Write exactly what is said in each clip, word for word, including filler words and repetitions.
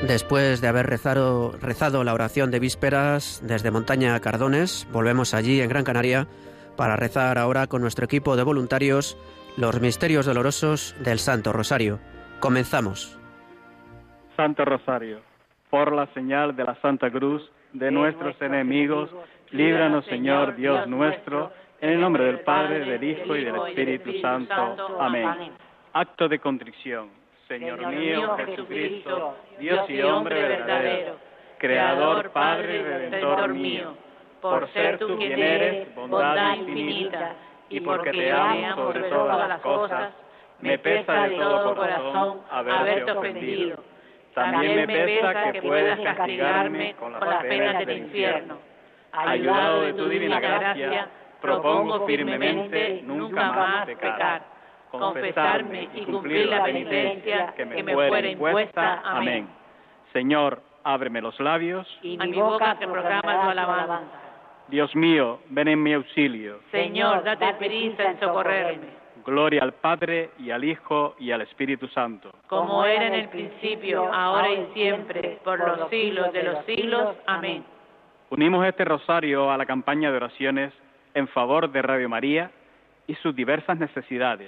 Después de haber rezado, rezado la oración de vísperas desde Montaña Cardones, volvemos allí en Gran Canaria para rezar ahora con nuestro equipo de voluntarios los misterios dolorosos del Santo Rosario. Comenzamos. Santo Rosario, por la señal de la Santa Cruz de nuestros enemigos, líbranos, Señor Dios nuestro, en el nombre del Padre, del Hijo y del Espíritu Santo. Amén. Acto de contrición. Señor mío Jesucristo, Dios y hombre verdadero, Creador, Padre y Redentor mío, por ser tú quien eres, bondad infinita, y porque te amo sobre todas las cosas, me pesa de todo corazón haberte ofendido. También me pesa que puedas castigarme con las penas del infierno. Ayudado de tu divina gracia, propongo firmemente nunca más pecar, confesarme y cumplir la penitencia que me fuera impuesta. Amén. Señor, ábreme los labios, y mi boca te proclama tu alabanza. Dios mío, ven en mi auxilio. Señor, date prisa en socorrerme. Gloria al Padre, y al Hijo, y al Espíritu Santo. Como era en el principio, ahora y siempre, por los siglos de los siglos. Amén. Unimos este rosario a la campaña de oraciones en favor de Radio María y sus diversas necesidades,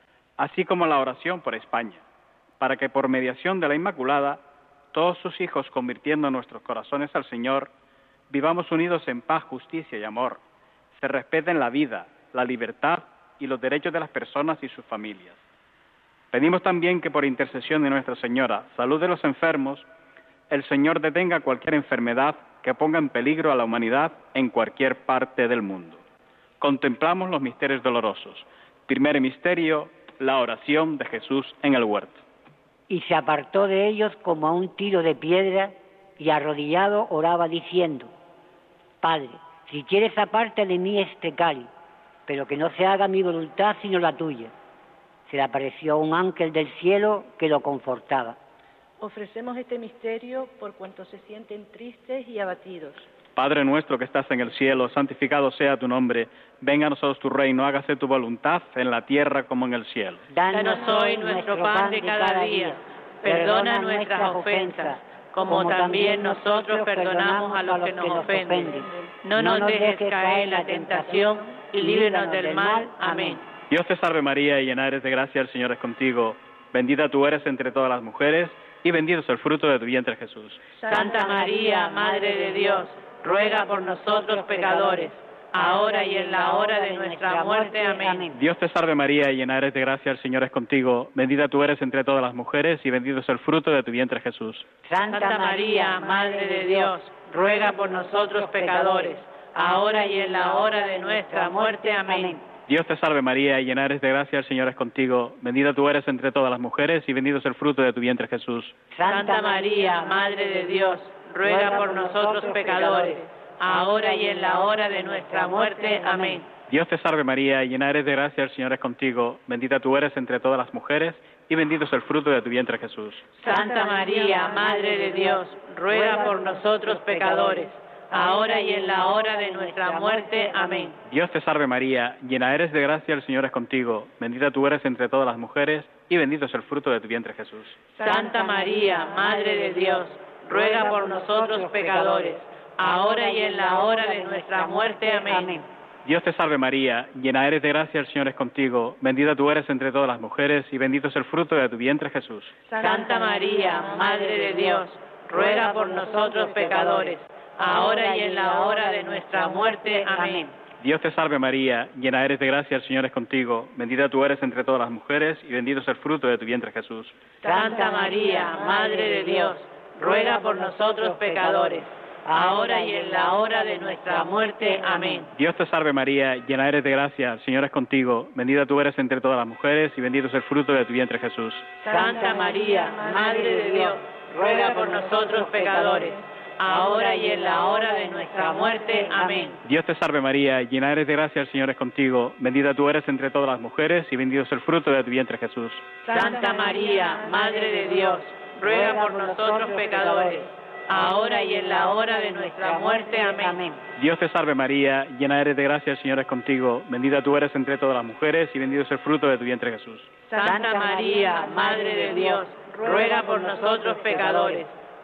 así como la oración por España, para que por mediación de la Inmaculada, todos sus hijos, convirtiendo nuestros corazones al Señor, vivamos unidos en paz, justicia y amor, se respeten la vida, la libertad y los derechos de las personas y sus familias. Pedimos también que por intercesión de Nuestra Señora, salud de los enfermos, el Señor detenga cualquier enfermedad que ponga en peligro a la humanidad en cualquier parte del mundo. Contemplamos los misterios dolorosos. Primer misterio, la oración de Jesús en el huerto. Y se apartó de ellos como a un tiro de piedra, y arrodillado oraba diciendo: Padre, si quieres aparte de mí este cáliz, pero que no se haga mi voluntad sino la tuya. Se le apareció un ángel del cielo que lo confortaba. Ofrecemos este misterio por cuantos se sienten tristes y abatidos. Padre nuestro que estás en el cielo, santificado sea tu nombre. Venga a nosotros tu reino, hágase tu voluntad en la tierra como en el cielo. Danos hoy nuestro pan de cada día. Perdona nuestras ofensas, como también nosotros perdonamos a los que nos ofenden. No nos dejes caer en la tentación y líbranos del mal. Amén. Dios te salve María, llena eres de gracia, el Señor es contigo. Bendita tú eres entre todas las mujeres, y bendito es el fruto de tu vientre Jesús. Santa María, Madre de Dios, ruega por nosotros pecadores, ahora y en la hora de nuestra muerte. Amén. Dios te salve María, llena eres de gracia, el Señor es contigo. Bendita tú eres entre todas las mujeres, y bendito es el fruto de tu vientre Jesús. Santa María, Madre de Dios, ruega por nosotros pecadores, ahora y en la hora de nuestra muerte. Amén. Dios te salve María, llena eres de gracia, el Señor es contigo. Bendita tú eres entre todas las mujeres, y bendito es el fruto de tu vientre Jesús. Santa María, Madre de Dios, ruega por nosotros pecadores, ahora y en la hora de nuestra muerte. Amén. Dios te salve María, llena eres de gracia, el Señor es contigo. Bendita tú eres entre todas las mujeres, y bendito es el fruto de tu vientre Jesús. Santa María, Madre de Dios, ruega por nosotros pecadores, ahora y en la hora de nuestra muerte. Amén. Dios te salve María, llena eres de gracia, el Señor es contigo. Bendita tú eres entre todas las mujeres, y bendito es el fruto de tu vientre Jesús. Santa María, Madre de Dios, ruega por nosotros pecadores, ahora y en la hora de nuestra muerte. Amén. Dios te salve María, llena eres de gracia, el Señor es contigo. Bendita tú eres entre todas las mujeres, y bendito es el fruto de tu vientre Jesús. Santa María, Madre de Dios, ruega por nosotros pecadores, ahora y en la hora de nuestra muerte. Amén. Dios te salve María, llena eres de gracia, el Señor es contigo. Bendita tú eres entre todas las mujeres, y bendito es el fruto de tu vientre Jesús. Santa María, Madre de Dios, ruega por nosotros pecadores, ahora y en la hora de nuestra muerte. Amén. Dios te salve María, llena eres de gracia, el Señor es contigo. Bendita tú eres entre todas las mujeres, y bendito es el fruto de tu vientre Jesús. Santa María, Madre de Dios, ruega por nosotros pecadores, ahora y en la hora de nuestra muerte. Amén. Dios te salve María, llena eres de gracia, el Señor es contigo. Bendita tú eres entre todas las mujeres, y bendito es el fruto de tu vientre Jesús. Santa María, Madre de Dios, ruega por nosotros pecadores, ahora y en la hora de nuestra muerte. Amén. Dios te salve María, llena eres de gracia, el Señor es contigo. Bendita tú eres entre todas las mujeres, y bendito es el fruto de tu vientre Jesús. Santa María, Madre de Dios, ruega por nosotros pecadores,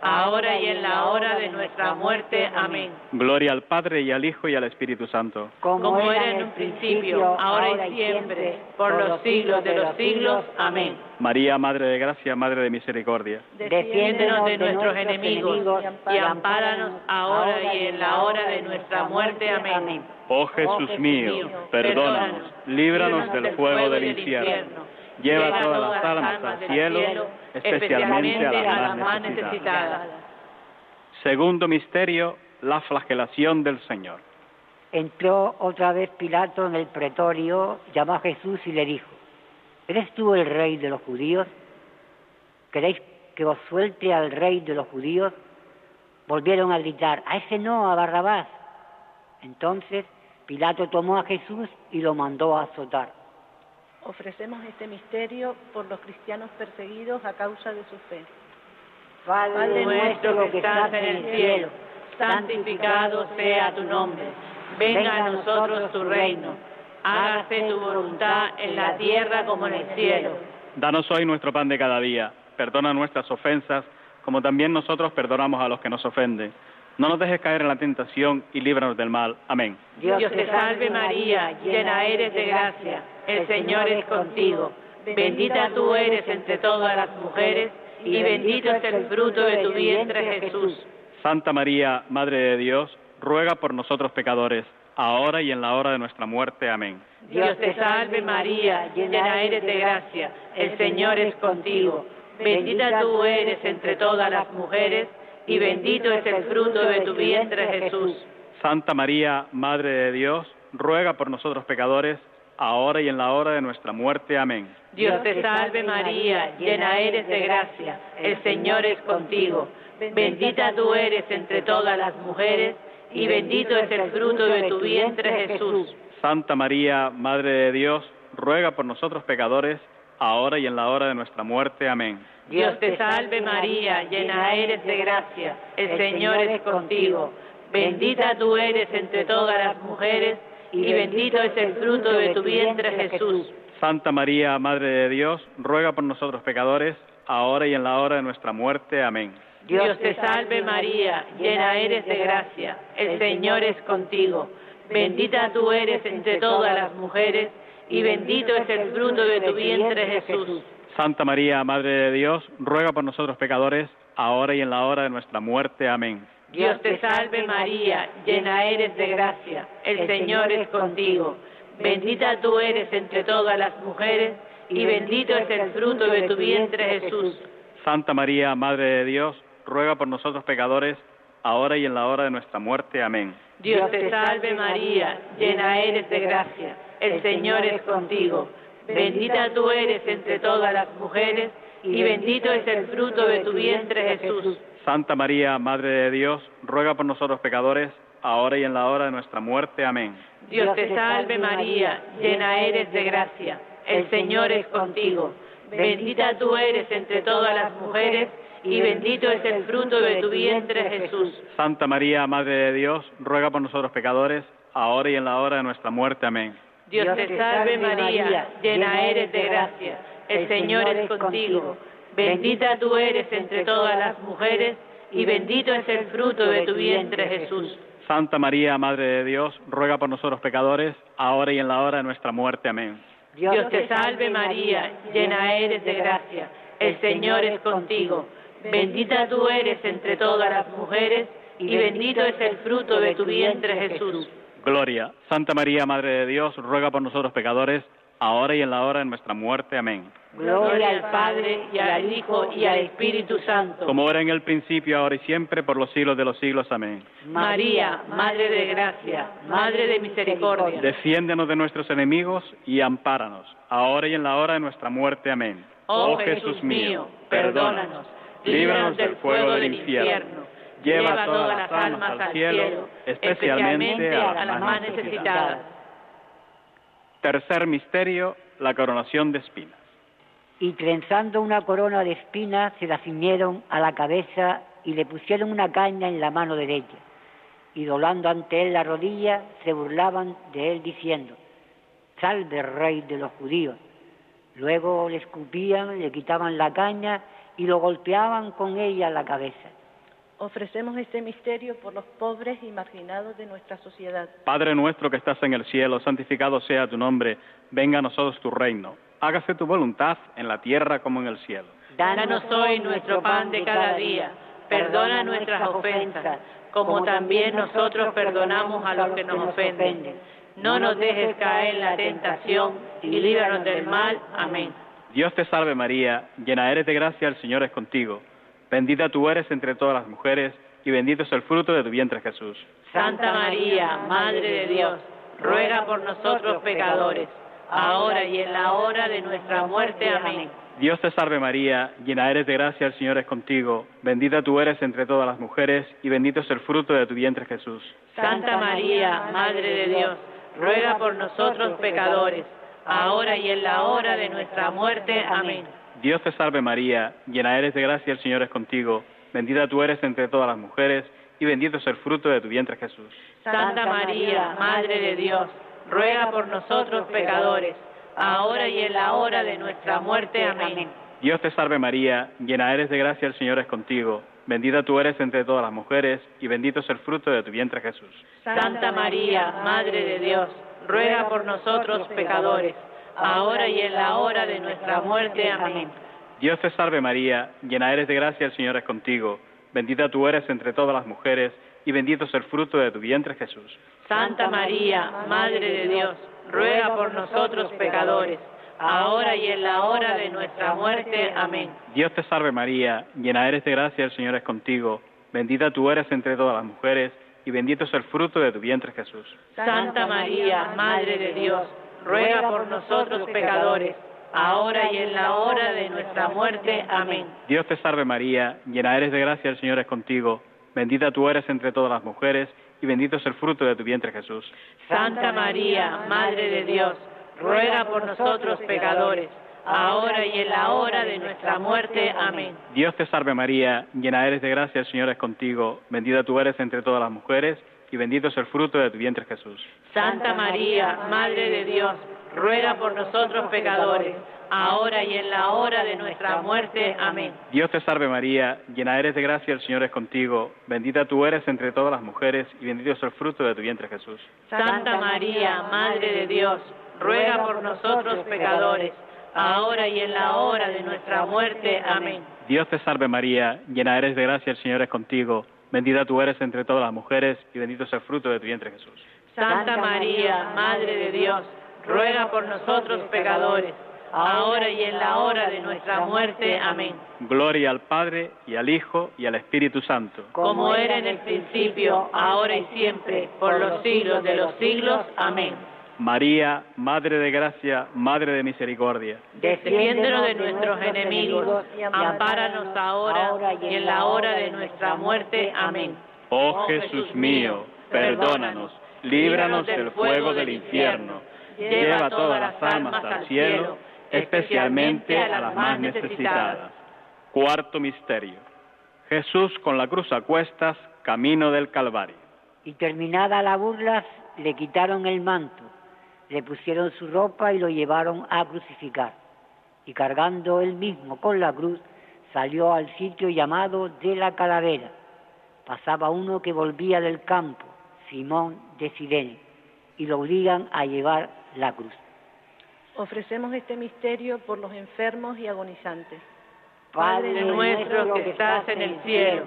ahora y en la hora de nuestra muerte. Amén. Gloria al Padre, y al Hijo, y al Espíritu Santo. Como era en un principio, ahora y siempre, por los siglos de los siglos. Amén. María, Madre de Gracia, Madre de Misericordia. Defiéndenos de nuestros enemigos y ampáranos ahora y en la hora de nuestra muerte. Amén. Oh Jesús mío, perdónanos, líbranos del fuego del infierno. Lleva todas las almas al cielo, especialmente a las más necesitadas. Segundo misterio, la flagelación del Señor. Entró otra vez Pilato en el pretorio, llamó a Jesús y le dijo: ¿Eres tú el rey de los judíos? ¿Queréis que os suelte al rey de los judíos? Volvieron a gritar: a ese no, a Barrabás. Entonces Pilato tomó a Jesús y lo mandó a azotar. Ofrecemos este misterio por los cristianos perseguidos a causa de su fe. Padre nuestro que estás en el cielo, santificado sea tu nombre. Venga a nosotros tu reino. Hágase tu voluntad en la tierra como en el cielo. Danos hoy nuestro pan de cada día. Perdona nuestras ofensas, como también nosotros perdonamos a los que nos ofenden. No nos dejes caer en la tentación y líbranos del mal. Amén. Dios te salve María, llena eres de gracia. El Señor es contigo. Bendita tú eres entre todas las mujeres, y bendito es el fruto de tu vientre, Jesús. Santa María, Madre de Dios, ruega por nosotros pecadores, ahora y en la hora de nuestra muerte. Amén. Dios te salve María, llena eres de gracia. El Señor es contigo. Bendita tú eres entre todas las mujeres, y bendito es el fruto de tu vientre, Jesús. Santa María, Madre de Dios, ruega por nosotros pecadores, ahora y en la hora de nuestra muerte. Amén. Dios te salve María, llena eres de gracia, el Señor es contigo. Bendita tú eres entre todas las mujeres, y bendito es el fruto de tu vientre, Jesús. Santa María, Madre de Dios, ruega por nosotros pecadores, ahora y en la hora de nuestra muerte. Amén. Dios te salve María, llena eres de gracia, el Señor es contigo. Bendita tú eres entre todas las mujeres, y bendito es el fruto de tu vientre, Jesús. Santa María, Madre de Dios, ruega por nosotros pecadores, ahora y en la hora de nuestra muerte. Amén. Dios te salve María, llena eres de gracia, el Señor es contigo. Bendita tú eres entre todas las mujeres, y bendito es el fruto de tu vientre, Jesús. Santa María, Madre de Dios, ruega por nosotros pecadores, ahora y en la hora de nuestra muerte. Amén. Dios te salve María, llena eres de gracia, el Señor es contigo. Bendita tú eres entre todas las mujeres, y bendito es el fruto de tu vientre, Jesús. Santa María, Madre de Dios, ruega por nosotros pecadores, ahora y en la hora de nuestra muerte. Amén. Dios te salve María, llena eres de gracia, el Señor es contigo. Bendita tú eres entre todas las mujeres, y bendito es el fruto de tu vientre, Jesús. Santa María, Madre de Dios, ruega por nosotros pecadores, ahora y en la hora de nuestra muerte. Amén. Dios te salve María, llena eres de gracia, el Señor es contigo. Bendita tú eres entre todas las mujeres, y bendito es el fruto de tu vientre, Jesús. Santa María, Madre de Dios, ruega por nosotros pecadores, ahora y en la hora de nuestra muerte. Amén. Dios te salve María, llena eres de gracia, el Señor es contigo. Bendita tú eres entre todas las mujeres, y bendito es el fruto de tu vientre, Jesús. Santa María, Madre de Dios, ruega por nosotros pecadores, ahora y en la hora de nuestra muerte. Amén. Dios te salve María, llena eres de gracia, el Señor es contigo. Bendita tú eres entre todas las mujeres, y bendito es el fruto de tu vientre, Jesús. Gloria. Santa María, Madre de Dios, ruega por nosotros pecadores, ahora y en la hora de nuestra muerte. Amén. Gloria al Padre, y al Hijo, y al Espíritu Santo. Como era en el principio, ahora y siempre, por los siglos de los siglos. Amén. María, Madre de gracia, Madre de misericordia. Defiéndenos de nuestros enemigos y ampáranos, ahora y en la hora de nuestra muerte. Amén. Oh Jesús mío, perdónanos, líbranos del fuego del infierno. Lleva todas las almas al cielo, especialmente a las más necesitadas. Tercer misterio, la coronación de espinas. Y trenzando una corona de espinas se la ciñeron a la cabeza y le pusieron una caña en la mano derecha. Y doblando ante él la rodilla, se burlaban de él diciendo: «Salve, Rey de los judíos». Luego le escupían, le quitaban la caña y lo golpeaban con ella en la cabeza. Ofrecemos este misterio por los pobres y marginados de nuestra sociedad. Padre nuestro que estás en el cielo, santificado sea tu nombre, venga a nosotros tu reino. Hágase tu voluntad en la tierra como en el cielo. Danos hoy nuestro pan de cada día. Perdona nuestras ofensas, como también nosotros perdonamos a los que nos ofenden. No nos dejes caer en la tentación y líbranos del mal. Amén. Dios te salve María, llena eres de gracia, el Señor es contigo. Bendita tú eres entre todas las mujeres, y bendito es el fruto de tu vientre, Jesús. Santa María, Madre de Dios, ruega por nosotros pecadores, ahora y en la hora de nuestra muerte. Amén. Dios te salve María, llena eres de gracia, el Señor es contigo. Bendita tú eres entre todas las mujeres, y bendito es el fruto de tu vientre, Jesús. Santa María, Madre de Dios, ruega por nosotros pecadores, ahora y en la hora de nuestra muerte. Amén. Dios te salve María, llena eres de gracia, el Señor es contigo. Bendita tú eres entre todas las mujeres, y bendito es el fruto de tu vientre, Jesús. Santa María, Madre de Dios, ruega por nosotros pecadores, ahora y en la hora de nuestra muerte. Amén. Dios te salve María, llena eres de gracia, el Señor es contigo. Bendita tú eres entre todas las mujeres, y bendito es el fruto de tu vientre, Jesús. Santa María, Madre de Dios, ruega por nosotros pecadores, ahora y en la hora de nuestra muerte. Amén. Dios te salve María, llena eres de gracia, el Señor es contigo. Bendita tú eres entre todas las mujeres, y bendito es el fruto de tu vientre, Jesús. Santa María, Madre de Dios, ruega por nosotros pecadores, ahora y en la hora de nuestra muerte. Amén. Dios te salve María, llena eres de gracia, el Señor es contigo. Bendita tú eres entre todas las mujeres, y bendito es el fruto de tu vientre, Jesús. Santa María, Madre de Dios, ruega por nosotros pecadores, ahora y en la hora de nuestra muerte. Amén. Dios te salve María, llena eres de gracia, el Señor es contigo. Bendita tú eres entre todas las mujeres, y bendito es el fruto de tu vientre, Jesús. Santa María, Madre de Dios, ruega por nosotros pecadores, ahora y en la hora de nuestra muerte. Amén. Dios te salve María, llena eres de gracia, el Señor es contigo. Bendita tú eres entre todas las mujeres, y bendito es el fruto de tu vientre, Jesús. Santa María, Madre de Dios, ruega por nosotros pecadores, ahora y en la hora de nuestra muerte. Amén. Dios te salve María, llena eres de gracia, el Señor es contigo. Bendita tú eres entre todas las mujeres, y bendito es el fruto de tu vientre, Jesús. Santa María, Madre de Dios, ruega por nosotros pecadores, ahora y en la hora de nuestra muerte. Amén. Dios te salve María, llena eres de gracia, el Señor es contigo. Bendita tú eres entre todas las mujeres, y bendito es el fruto de tu vientre, Jesús. Santa María, Madre de Dios, ruega por nosotros pecadores, ahora y en la hora de nuestra muerte. Amén. Gloria al Padre, y al Hijo, y al Espíritu Santo. Como era en el principio, ahora y siempre, por los siglos de los siglos. Amén. María, Madre de Gracia, Madre de Misericordia. Defiéndonos de nuestros enemigos, ampáranos ahora y en la hora de nuestra muerte. Amén. Oh Jesús mío, perdónanos, líbranos del fuego del infierno, lleva todas las almas al cielo, especialmente a las más necesitadas. Cuarto misterio. Jesús con la cruz a cuestas, camino del Calvario. Y terminada la burla, le quitaron el manto, le pusieron su ropa y lo llevaron a crucificar. Y cargando él mismo con la cruz, salió al sitio llamado de la Calavera. Pasaba uno que volvía del campo, Simón de Cirene, y lo obligan a llevar la cruz. Ofrecemos este misterio por los enfermos y agonizantes. Padre nuestro que estás en el cielo,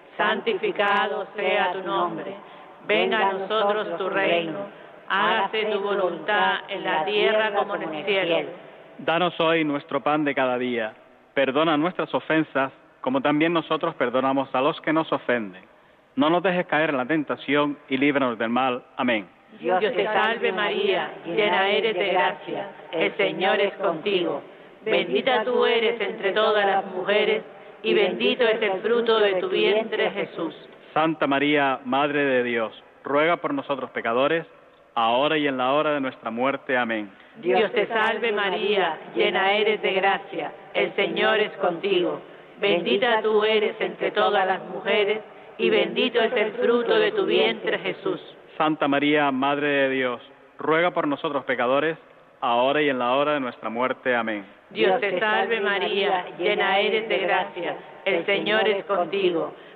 santificado sea tu nombre. Venga a nosotros tu reino. Hágase tu voluntad en la tierra como en el cielo. Danos hoy nuestro pan de cada día. Perdona nuestras ofensas, como también nosotros perdonamos a los que nos ofenden. No nos dejes caer en la tentación y líbranos del mal. Amén. Dios te salve María, llena eres de gracia, el Señor es contigo. Bendita tú eres entre todas las mujeres, y bendito es el fruto de tu vientre, Jesús. Santa María, Madre de Dios, ruega por nosotros pecadores, ahora y en la hora de nuestra muerte. Amén. Dios te salve María, llena eres de gracia, el Señor es contigo. Bendita tú eres entre todas las mujeres, y bendito es el fruto de tu vientre, Jesús. Santa María, Madre de Dios, ruega por nosotros pecadores, ahora y en la hora de nuestra muerte. Amén. Dios te salve María, llena eres de gracia, el Señor es contigo.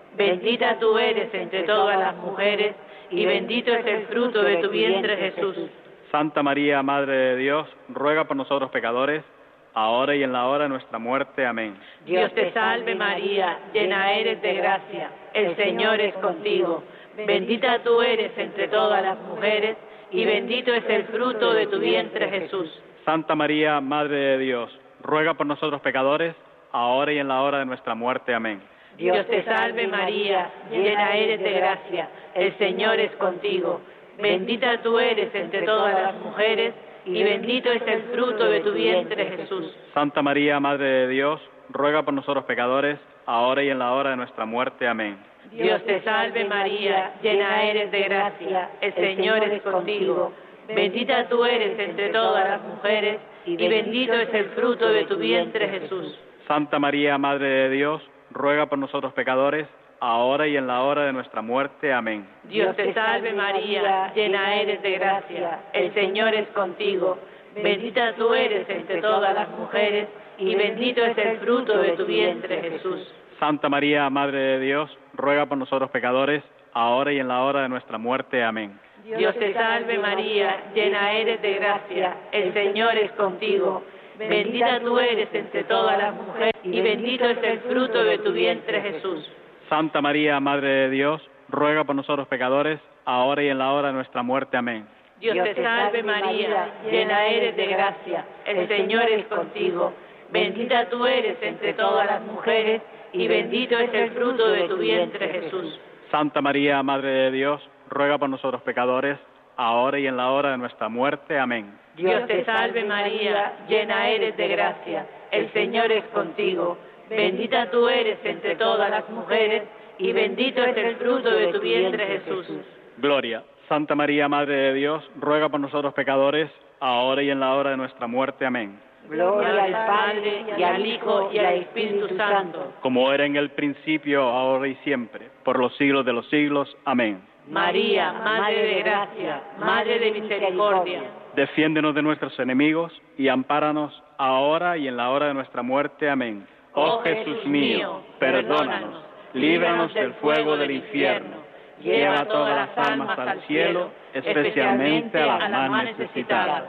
Bendita tú eres entre todas las mujeres, y bendito es el fruto de tu vientre, Jesús. Santa María, Madre de Dios, ruega por nosotros pecadores, ahora y en la hora de nuestra muerte. Amén. Dios te salve María, llena eres de gracia, el Señor es contigo. Bendita tú eres entre todas las mujeres, y bendito es el fruto de tu vientre, Jesús. Santa María, Madre de Dios, ruega por nosotros pecadores, ahora y en la hora de nuestra muerte. Amén. Dios te salve María, llena eres de gracia, el Señor es contigo. Bendita tú eres entre todas las mujeres, y bendito es el fruto de tu vientre, Jesús. Santa María, Madre de Dios, ruega por nosotros pecadores, ahora y en la hora de nuestra muerte. Amén. Dios te salve María, llena eres de gracia, el Señor es contigo. Bendita tú eres entre todas las mujeres, y bendito es el fruto de tu vientre, Jesús. Santa María, Madre de Dios, ruega por nosotros pecadores, ahora y en la hora de nuestra muerte. Amén. Dios te salve María, llena eres de gracia, el Señor es contigo. Bendita tú eres entre todas las mujeres, y bendito es el fruto de tu vientre, Jesús. Santa María, Madre de Dios, ruega por nosotros pecadores, ahora y en la hora de nuestra muerte. Amén. Dios te salve María, llena eres de gracia, el Señor es contigo. Bendita tú eres entre todas las mujeres, y bendito es el fruto de tu vientre, Jesús. Santa María, Madre de Dios, ruega por nosotros pecadores, ahora y en la hora de nuestra muerte. Amén. Dios te salve María, llena eres de gracia, el Señor es contigo. Bendita tú eres entre todas las mujeres, y bendito es el fruto de tu vientre, Jesús. Santa María, Madre de Dios, ruega por nosotros pecadores, ahora y en la hora de nuestra muerte. Amén. Dios te salve María, llena eres de gracia, el Señor es contigo. Bendita tú eres entre todas las mujeres, y bendito es el fruto de tu vientre, Jesús. Gloria. Santa María, Madre de Dios, ruega por nosotros pecadores, ahora y en la hora de nuestra muerte. Amén. Gloria al Padre, y al Hijo, y al Espíritu Santo. Como era en el principio, ahora y siempre, por los siglos de los siglos. Amén. María, Madre de gracia, Madre de misericordia. Defiéndenos de nuestros enemigos, y ampáranos ahora y en la hora de nuestra muerte. Amén. Oh Jesús mío, perdónanos, líbranos del fuego del infierno, lleva todas las almas al cielo, especialmente a las más necesitadas.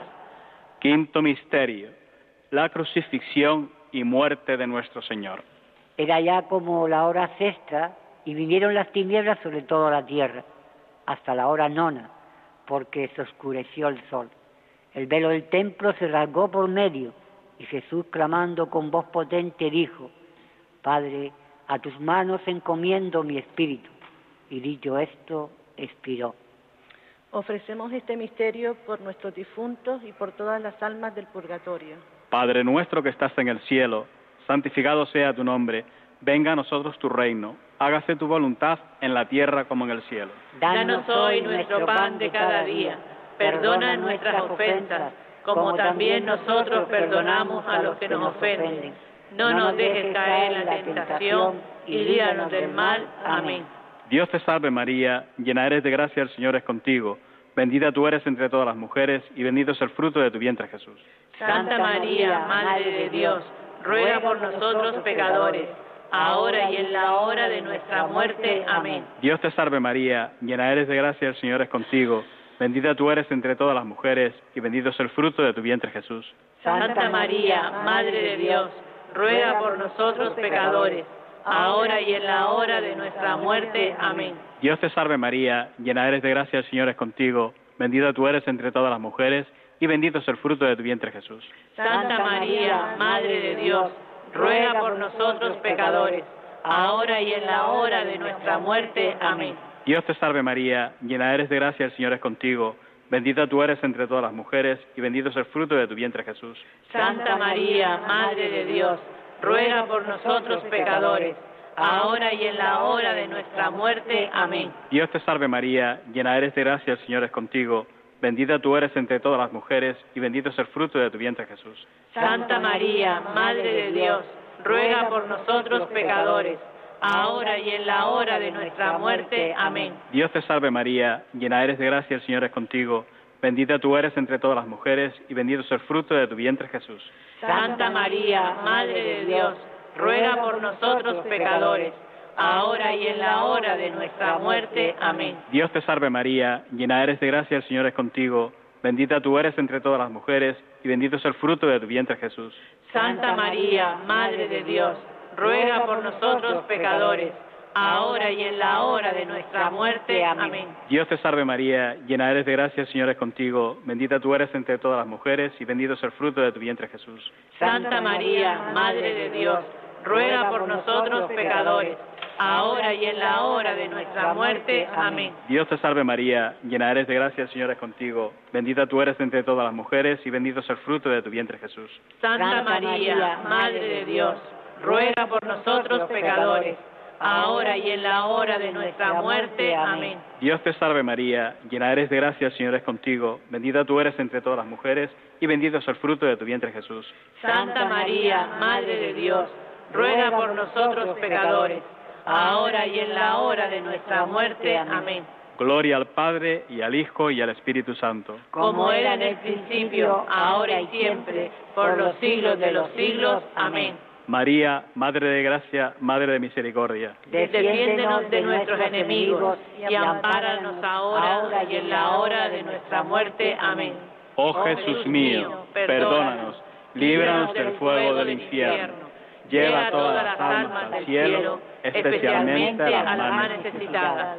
Quinto misterio, la crucifixión y muerte de nuestro Señor. Era ya como la hora sexta, y vinieron las tinieblas sobre toda la tierra, hasta la hora nona, porque se oscureció el sol. El velo del templo se rasgó por medio, y Jesús, clamando con voz potente, dijo: Padre, a tus manos encomiendo mi espíritu. Y dicho esto, expiró. Ofrecemos este misterio por nuestros difuntos y por todas las almas del purgatorio. Padre nuestro que estás en el cielo, santificado sea tu nombre. Venga a nosotros tu reino. Hágase tu voluntad en la tierra como en el cielo. Danos hoy nuestro pan de cada día. Perdona nuestras ofensas, como también nosotros perdonamos a los que nos ofenden. No nos dejes caer en la tentación, y líbranos del mal. Amén. Dios te salve María, llena eres de gracia, el Señor es contigo. Bendita tú eres entre todas las mujeres, y bendito es el fruto de tu vientre, Jesús. Santa María, Madre de Dios, ruega por nosotros pecadores, ahora y en la hora de nuestra muerte. Amén. Dios te salve María, llena eres de gracia, el Señor es contigo. Bendita tú eres entre todas las mujeres, y bendito es el fruto de tu vientre, Jesús. Santa María, Madre de Dios, ruega por nosotros pecadores, ahora y en la hora de nuestra muerte. Amén. Dios te salve María, llena eres de gracia, el Señor es contigo. Bendita tú eres entre todas las mujeres, y bendito es el fruto de tu vientre, Jesús. Santa María, Madre de Dios, ruega por nosotros pecadores, ahora y en la hora de nuestra muerte. Amén. Dios te salve María, llena eres de gracia, el Señor es contigo. Bendita tú eres entre todas las mujeres, y bendito es el fruto de tu vientre, Jesús. Santa María, Madre de Dios, ruega por nosotros pecadores, ahora y en la hora de nuestra muerte. Amén. Dios te salve María, llena eres de gracia, el Señor es contigo. Bendita tú eres entre todas las mujeres, y bendito es el fruto de tu vientre, Jesús. Santa María, Madre de Dios, ruega por nosotros pecadores, ahora y en la hora de nuestra muerte. Amén. Dios te salve María, llena eres de gracia, el Señor es contigo. Bendita tú eres entre todas las mujeres, y bendito es el fruto de tu vientre, Jesús. Santa María, Madre de Dios, ruega por nosotros pecadores, ahora y en la hora de nuestra muerte. Amén. Dios te salve María, llena eres de gracia, el Señor es contigo. Bendita tú eres entre todas las mujeres, y bendito es el fruto de tu vientre, Jesús. Santa María, Madre de Dios, ruega por nosotros pecadores, ahora y en la hora de nuestra muerte. Amén. Dios te salve María, llena eres de gracia, el Señor es contigo. Bendita tú eres entre todas las mujeres, y bendito es el fruto de tu vientre, Jesús. Santa María, Madre de Dios, ruega por nosotros pecadores, ahora y en la hora de nuestra muerte. Amén. Dios te salve María, llena eres de gracia, el Señor es contigo. Bendita tú eres entre todas las mujeres, y bendito es el fruto de tu vientre, Jesús. Santa María, Madre de Dios, ruega por nosotros pecadores, ahora y en la hora de nuestra muerte. Amén. Dios te salve María, llena eres de gracia, el Señor es contigo. Bendita tú eres entre todas las mujeres, y bendito es el fruto de tu vientre, Jesús. Santa María, Madre de Dios, ruega por nosotros pecadores, ahora y en la hora de nuestra muerte. Amén. Gloria al Padre, y al Hijo, y al Espíritu Santo. Como era en el principio, ahora y siempre, por los siglos de los siglos. Amén. María, Madre de Gracia, Madre de Misericordia. Defiéndenos de nuestros enemigos, y ampáranos ahora y en la hora de nuestra muerte. Amén. Oh Jesús mío, perdónanos, líbranos del fuego del infierno. Lleva todas las almas al cielo, especialmente a las más necesitadas.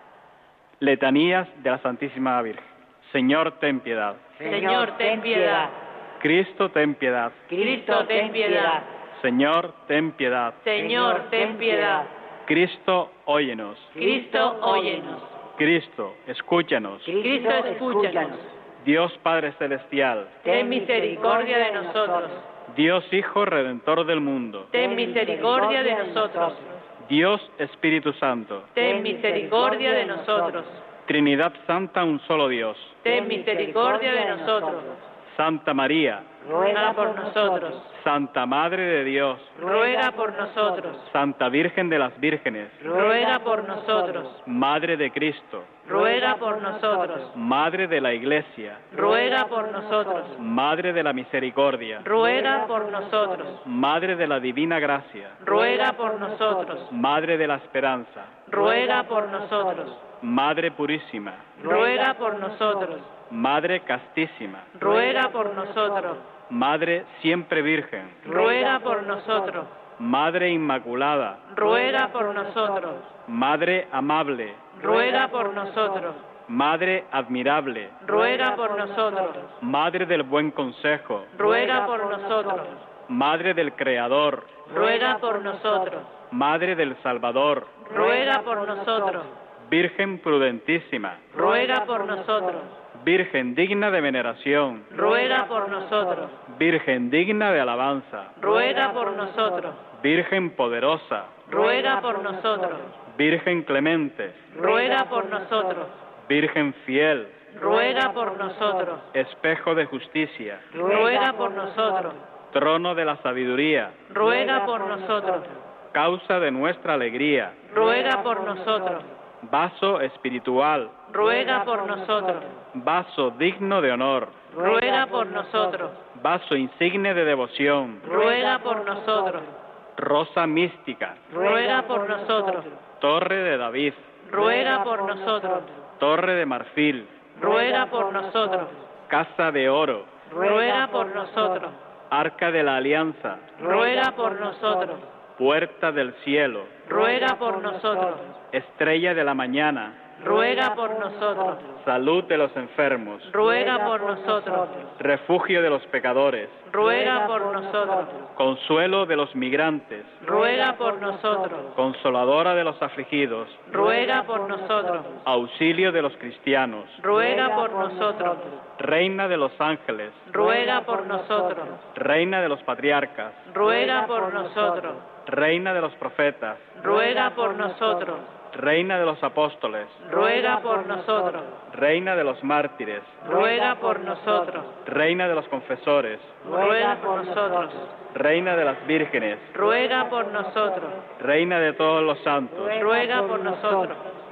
Letanías de la Santísima Virgen. Señor, ten piedad. Señor, ten piedad. Cristo, ten piedad. Cristo, ten piedad. Señor, ten piedad. Señor, ten piedad. Cristo, óyenos. Cristo, óyenos. Cristo, escúchanos. Cristo, escúchanos. Dios Padre Celestial, ten misericordia de nosotros. Dios Hijo Redentor del mundo, ten misericordia de nosotros. Dios Espíritu Santo, ten misericordia de nosotros. Trinidad Santa, un solo Dios, ten misericordia de nosotros. Santa María, ruega por nosotros. Santa Madre de Dios, ruega por nosotros. Santa Virgen de las Vírgenes, ruega por nosotros. Madre de Cristo, ruega por nosotros. Madre de la Iglesia, ruega por nosotros. Madre de la Misericordia, ruega por nosotros. Madre de la Divina Gracia, ruega por nosotros. Madre de la Esperanza, ruega por nosotros. Madre Purísima, ruega por nosotros. Madre Castísima, ruega por nosotros. Madre Siempre Virgen, ruega por nosotros. Madre Inmaculada, ruega por nosotros. Madre Amable, ruega por nosotros. Madre Admirable, ruega por nosotros. Madre del Buen Consejo, ruega por nosotros. Madre del Creador, ruega por nosotros. Madre del Salvador, ruega por nosotros. Virgen prudentísima, ruega por nosotros. Virgen digna de veneración, ruega por nosotros. Virgen digna de alabanza, ruega por nosotros. Virgen poderosa, ruega por nosotros. Virgen clemente, ruega por nosotros. Virgen fiel, ruega por nosotros. Espejo de justicia, ruega por nosotros. Trono de la sabiduría, ruega por nosotros. Causa de nuestra alegría, ruega por nosotros. Vaso espiritual, ruega por nosotros. Vaso digno de honor, ruega por nosotros. Vaso insigne de devoción, ruega por nosotros. Rosa mística, ruega por nosotros. Torre de David, ruega por nosotros. Torre de marfil, ruega por nosotros. Casa de oro, ruega por nosotros. Arca de la Alianza, ruega por nosotros. Puerta del cielo, ruega por nosotros. Estrella de la mañana, ruega por nosotros. Salud de los enfermos, ruega por nosotros. Refugio de los pecadores, ruega por nosotros. Consuelo de los migrantes, ruega por nosotros. Consoladora de los afligidos, ruega por nosotros. Auxilio de los cristianos, ruega por nosotros. Reina de los ángeles, ruega por nosotros. Reina de los patriarcas, ruega por nosotros. Reina de los profetas, ruega por nosotros. Reina de los apóstoles, ruega por nosotros. Reina de los mártires, ruega por nosotros. Reina de los confesores, ruega por nosotros. Reina de las vírgenes, ruega por nosotros. Reina de todos los santos, ruega por nosotros.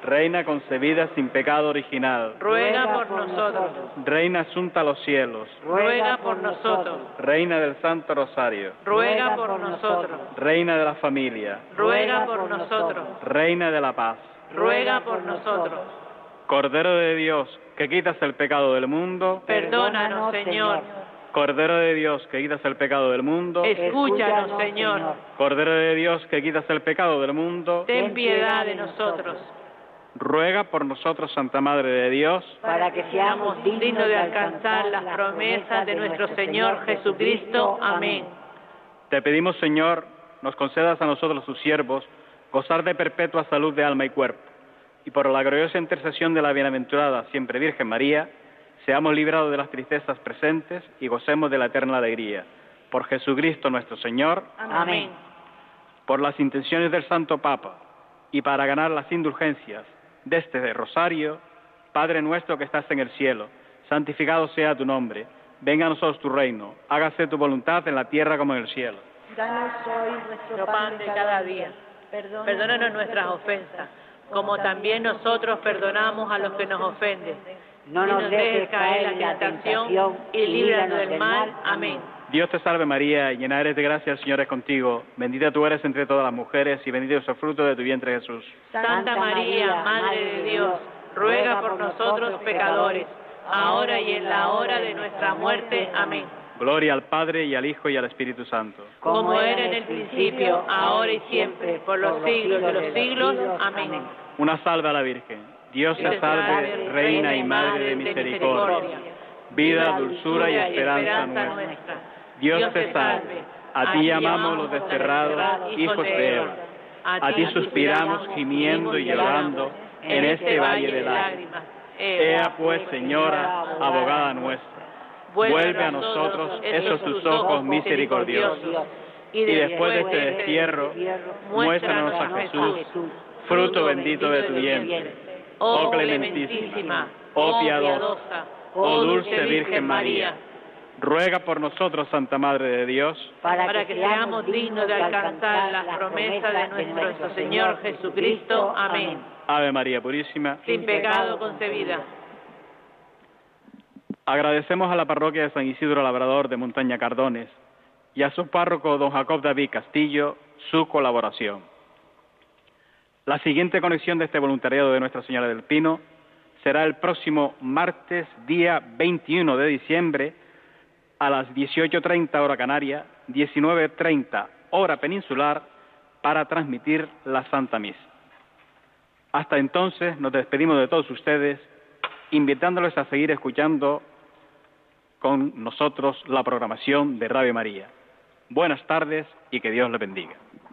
Reina concebida sin pecado original. Ruega por nosotros. Reina asunta a los cielos. Ruega por nosotros. Reina del Santo Rosario. Ruega por nosotros. Reina de la familia. Ruega por nosotros. Reina de la paz. Ruega por nosotros. Cordero de Dios, que quitas el pecado del mundo. Perdónanos, Señor. Cordero de Dios, que quitas el pecado del mundo. Escúchanos, Señor. Cordero de Dios, que quitas el pecado del mundo. Ten piedad de nosotros. Ruega por nosotros, Santa Madre de Dios, para que seamos dignos de alcanzar las promesas de nuestro Señor Jesucristo. Amén. Te pedimos, Señor, nos concedas a nosotros, tus siervos, gozar de perpetua salud de alma y cuerpo, y por la gloriosa intercesión de la bienaventurada siempre Virgen María, seamos librados de las tristezas presentes y gocemos de la eterna alegría. Por Jesucristo nuestro Señor. Amén. Por las intenciones del Santo Papa, y para ganar las indulgencias de este Rosario, Padre nuestro que estás en el cielo, santificado sea tu nombre, venga a nosotros tu reino, hágase tu voluntad en la tierra como en el cielo. Danos hoy nuestro pan de cada día. Perdónanos, Perdónanos nuestras ofensas, como también nosotros perdonamos a los que nos ofenden. No nos dejes caer en la tentación y líbranos del mal. Amén. Dios te salve María, llena eres de gracia, el Señor es contigo, bendita tú eres entre todas las mujeres y bendito es el fruto de tu vientre Jesús. Santa María, Madre de Dios, ruega por nosotros pecadores, ahora y en la hora de nuestra muerte. Amén. Gloria al Padre y al Hijo y al Espíritu Santo. Como era en el principio, ahora y siempre, por los siglos de los siglos. Amén. Una salve a la Virgen. Dios te salve, Reina y Madre de misericordia, vida, dulzura y esperanza nuestra. Dios te salve, a ti llamamos los desterrados, hijos de Eva. A ti suspiramos gimiendo y llorando en este valle de lágrimas. Ea pues, Señora, abogada nuestra, vuelve a nosotros esos tus ojos misericordiosos. Y después de este destierro, muéstranos a Jesús, fruto bendito de tu vientre. Oh clementísima, oh piadosa, oh dulce Virgen María, ruega por nosotros, Santa Madre de Dios, para que seamos dignos de alcanzar las promesas de nuestro Señor Jesucristo. Amén. Ave María Purísima, sin pecado concebida. Agradecemos a la parroquia de San Isidro Labrador de Montaña Cardones y a su párroco don Jacob David Castillo su colaboración. La siguiente conexión de este voluntariado de Nuestra Señora del Pino será el próximo martes, día veintiuno de diciembre, a las dieciocho treinta hora canaria, diecinueve treinta hora peninsular, para transmitir la Santa Misa. Hasta entonces nos despedimos de todos ustedes, invitándoles a seguir escuchando con nosotros la programación de Radio María. Buenas tardes y que Dios les bendiga.